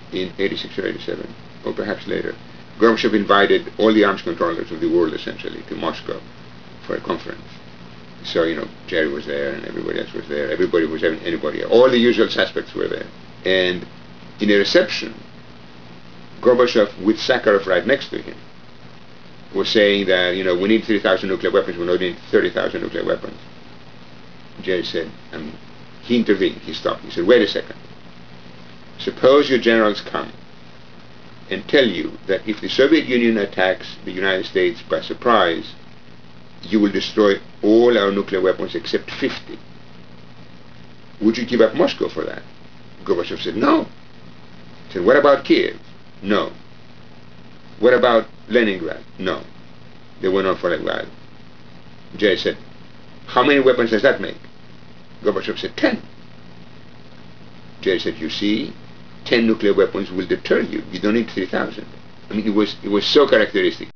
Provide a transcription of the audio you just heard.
in 86 or 87, or perhaps later, Gorbachev invited all the arms controllers of the world, essentially, to Moscow for a conference. So, Jerry was there and everybody else was there. Everybody was anybody. All the usual suspects were there. And in a reception, Gorbachev, with Sakharov right next to him, was saying that, we need 3,000 nuclear weapons, we don't need 30,000 nuclear weapons. Jerry said, he intervened, he stopped. He said, wait a second. Suppose your generals come and tell you that if the Soviet Union attacks the United States by surprise, you will destroy all our nuclear weapons except 50. Would you give up Moscow for that? Gorbachev said, no. He said, what about Kiev? No. What about Leningrad? No. They went on for a while. Jerry said, how many weapons does that make? Gorbachev said, 10. Jerry said, you see, 10 nuclear weapons will deter you. You don't need 3,000. I mean, it was so characteristic.